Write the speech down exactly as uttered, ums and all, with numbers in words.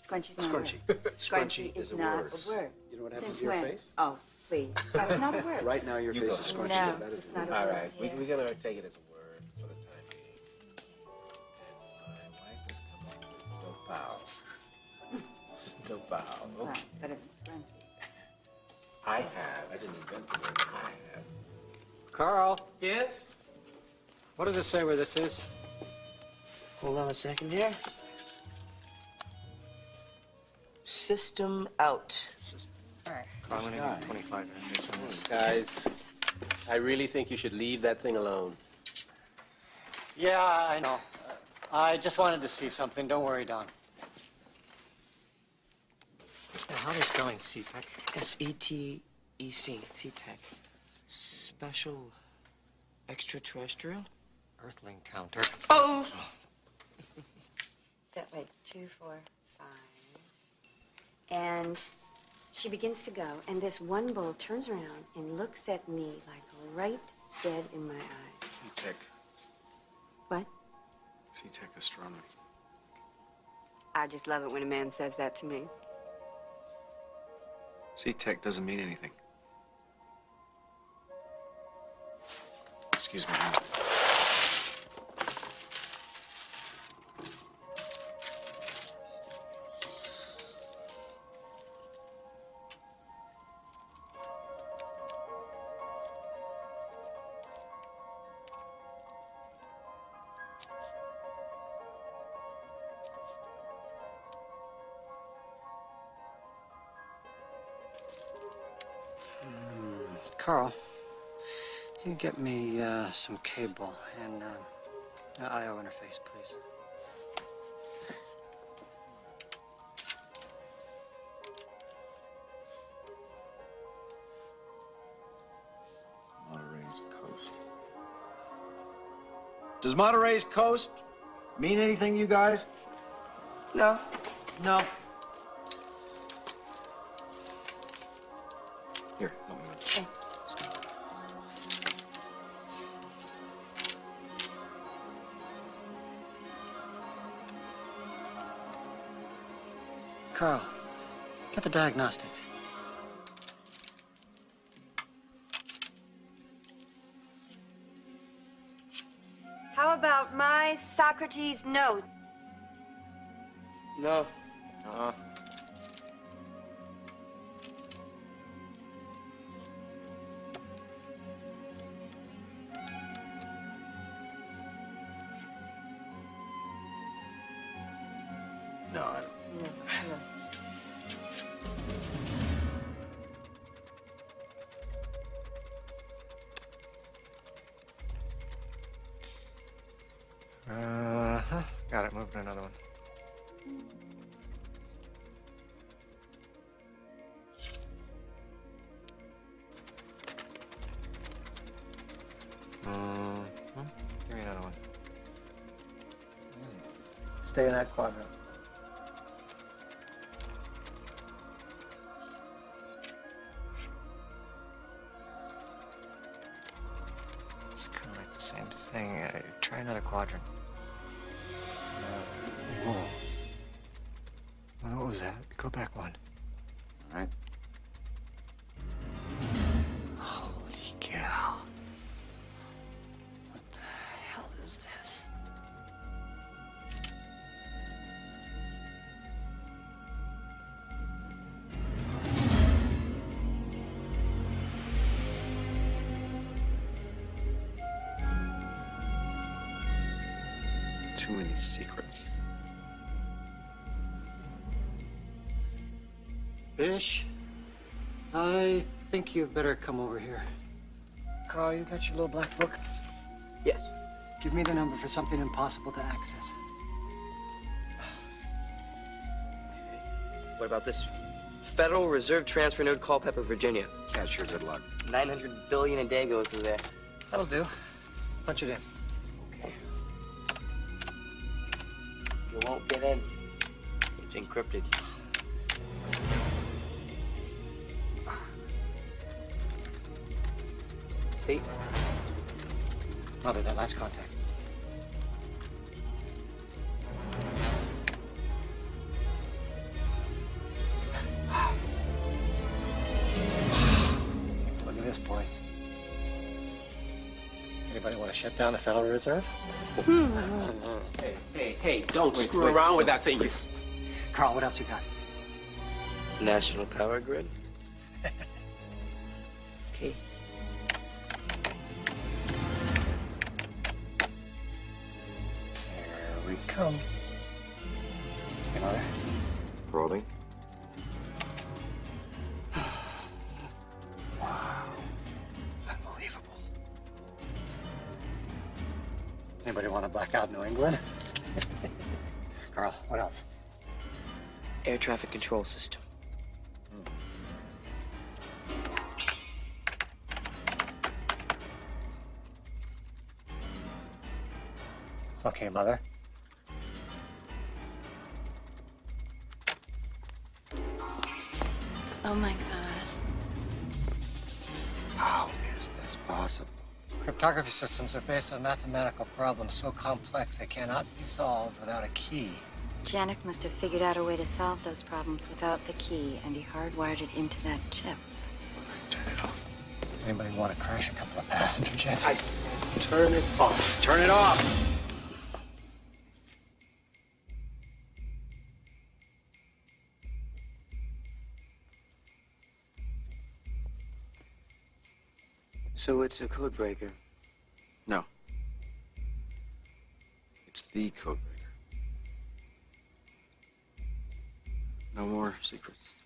Scrunchy's not Scrunchy. a word. Scrunchy is, is a not word. a word. You know what happened Since to your when? face? Oh, please. That's not a word. Right now, your You face go. is scrunchy. No, Is that it's it? not a All word. right, we, Yeah. we're gonna take it as a word for the time being. And my wife is coming with Dopao. Dopao. Well, Okay. it's better than scrunchy. I have. I didn't invent the word. I have. Carl, Yes? what does it say where this is? Hold on a second here. System out. All right. I'm gonna guy. need twenty-five minutes on this. Guys, I really think you should leave that thing alone. Yeah, I know. Uh, I just wanted to see something. Don't worry, Don. How are they spelling C TEC? S E T E C. C TEC. Special extraterrestrial? Earthling counter. Oh! So, wait, two, four, five. And she begins to go, and this one bull turns around and looks at me like right dead in my eyes. C TEC. What? C TEC astronomy. I just love it when a man says that to me. C TEC doesn't mean anything. Excuse me. Carl, you get me uh, some cable and uh, I O interface, please. Monterey's coast. Does Monterey's coast mean anything to you guys? No. No. Here, help me with it. Carl, get the diagnostics. How about my Socrates note? No. Uh-uh. No, I don't. No, no. Uh-huh. Got it. Moving another one. Mm-hmm. Give me another one. Stay in that quadrant. It's kind of like the same thing. Uh, try another quadrant. Whoa. Well, what was that? Go back one. All right. Holy cow. What the hell is this? Too many secrets. Bish, I think you better come over here. Carl, you got your little black book? Yes. Give me the number for something impossible to access. What about this? Federal Reserve Transfer Node, Culpeper, Virginia. Catch your good luck. nine hundred billion a day goes through there. That'll do. Punch it in. Okay. You won't get in. It's encrypted. See? Mother, that last contact. Anybody want to shut down the Federal Reserve? Hey, hey, hey, don't Wait, screw wait, around with no, that thing. please. Carl, what else you got? National Power Grid. Okay. Here we come. Hey, Mother. Rolling. Wow. Unbelievable. Anybody want to black out New England? Carl, what else? Air traffic control system. Okay, Mother. Oh my God. How is this possible? Cryptography systems are based on mathematical problems so complex they cannot be solved without a key. Janek must have figured out a way to solve those problems without the key, and he hardwired it into that chip. Turn it off. Anybody want to crash a couple of passenger jets? I said, turn it off. Turn it off! So it's a code breaker. No. It's the codebreaker. No more secrets.